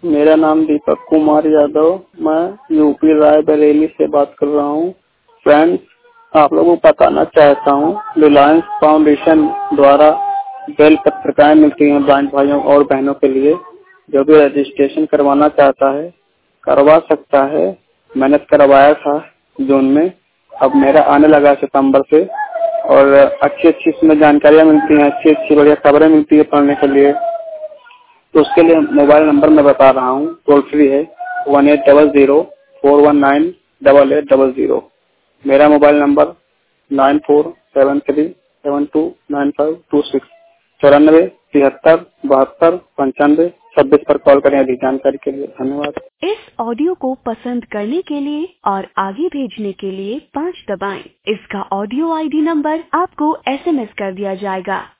मेरा नाम दीपक कुमार यादव, मैं यूपी रायबरेली से बात कर रहा हूँ। फ्रेंड्स, आप लोगों को बताना चाहता हूँ, रिलायंस फाउंडेशन द्वारा बेल पत्रिकाएं मिलती हैं ब्लाइंड भाइयों और बहनों के लिए। जो भी रजिस्ट्रेशन करवाना चाहता है करवा सकता है। मैंने करवाया था जून में, अब मेरा आने लगा सितंबर से। और अच्छी अच्छी इसमें जानकारियाँ मिलती हैं, अच्छी अच्छी बढ़िया खबरें मिलती है पढ़ने के लिए। तो उसके लिए मोबाइल नंबर मैं बता रहा हूँ, टोल फ्री है 1800-419-8800। मेरा मोबाइल नंबर 9473729526 94-73-72-95-26 पर कॉल करें अधिक जानकारी के लिए। धन्यवाद। इस ऑडियो को पसंद करने के लिए और आगे भेजने के लिए 5 दबाएं। इसका ऑडियो आईडी नंबर आपको SMS कर दिया जाएगा।